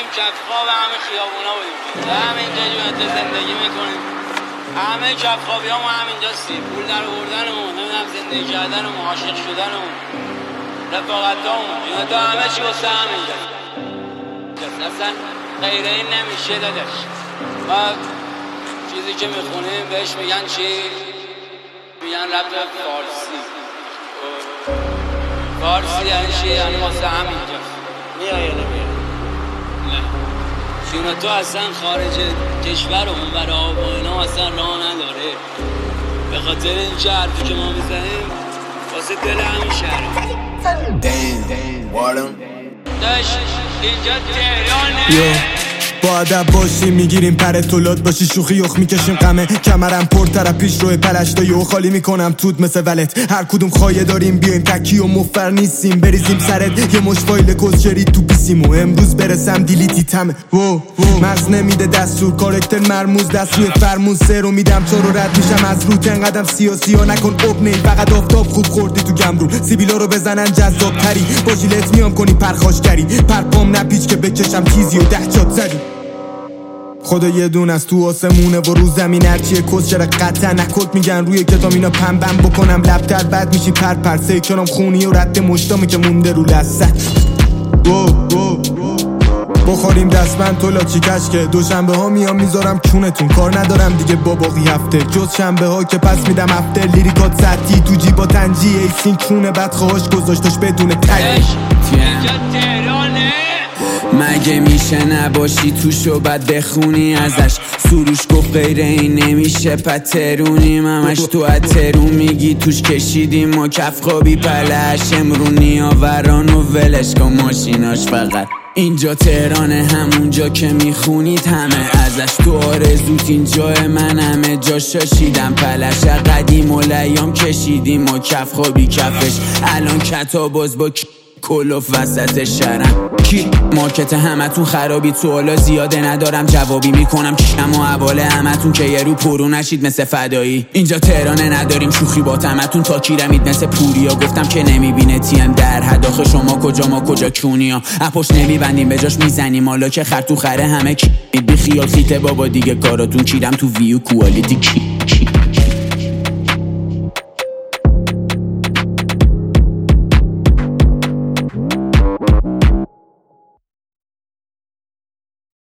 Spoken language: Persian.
کف خواب همه خیابونا بودیم، همینجا جونت زندگی میکنیم، همه کف خوابی همون همینجاستیم، پول در آوردنمون، نمیدونم زندگی کردنمون، عاشق شدنمون، رفاقتامون، جونت همه چی واسه همینجاست. اصلا غیر این نمیشه داداش. و چیزی که میخونیم بهش میگن چی؟ میگن رپ فارسی. فارسی یعنی چی؟ یعنی واسه همینجاست. میای یا نمیای؟ نه. چون تو اصلا خارج کشور و اونور آب و اینا اصلا راه نداره. به خاطر این چه حرفی که ما میزنیم واسه دل همین شهره. داشت اینجا تهرانه. با ادب باشی میگیریم پر تولاد باشی، شوخی یخ میکشیم غمه کمرم پرتر پیش روی پلشتای و خالی میکنم توت مثل ولت. هر کدوم خواهی داریم بیایم تکی و مفر نیستیم، بریزیم سرت یه مش فایل کسچری تو پیسیم و امروز برسم دیلیتی تمه. مغز نمیده دستور، کارکتر مرموز دست روی فرمون، سر رو میدم تو رو رد میشم از روت. انقدم سیاسی ها نکن ابنی، فقط آفتاب خوب خوردی تو گمرون. سیبیلا رو بزنن جذاب تری، با ژیلت میام کنی پرخاشگری، پرپام نپیچ که بکشم تیزی و 10 جات زدی. خدا یه دون از تو آسمونه و رو زمین هرچیه کس چرا قطع نکت میگن روی کتاب اینا پنبم بکنم لبتر بد میشی پر سیکنم خونی و رد مشتامی که مونده رو لسه. بخوریم دستبند تو لاچی کشکه، دوشنبه ها میام میذارم کونتون، کار ندارم دیگه با باقی هفته جز شنبه ها که پس میدم هفته. لیریکات سطحی تو جیبا تنجی ای سینکرونه بدخواهاش گذاشتش بدون تگه. مگه میشه نباشی توشو بد بخونی ازش؟ سروش گفت غیر این نمیشه پترونیم همش تو اترون میگی توش کشیدیم ما کف خوابی پلش امرونی آوران و ولش کن ماشیناش فقط. اینجا تهرانه همونجا که میخونید همه ازش، تو آرزوت اینجا من همه جا شاشیدم پلش قدیم و لیام کشیدیم و کف خوابی کفش. الان کتا باز با کلوف وسط شهرم کی مارکت همتون خرابی، سوالا زیاده ندارم جوابی میکنم کشم و حواله همتون که یه رو پرو نشید مثل فدایی. اینجا تهرانه نداریم شوخی با تمتون تا کیرمید مثل پوریا، گفتم که نمیبینه تیم در هداخه شما کجا ما کجا کونیا. اپوش نمیبندیم به جاش میزنیم حالا که خر تو خره همه کی بی خیال خیته بابا دیگه کاراتون کیرم تو ویو کوالیتی کی.